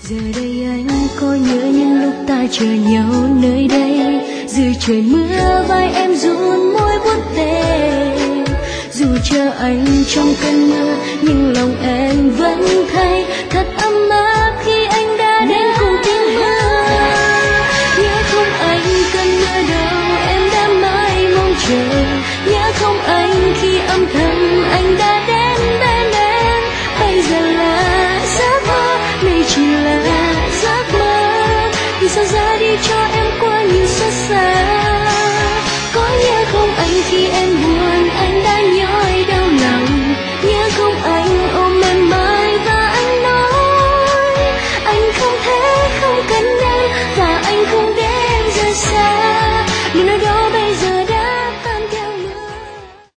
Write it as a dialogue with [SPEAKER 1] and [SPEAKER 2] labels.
[SPEAKER 1] Giờ đây anh có nhớ những lúc ta chờ nhau nơi đây, dù trời mưa vai em run môi buốt tê. Dù chờ anh trong cơn mưa nhưng lòng em vẫn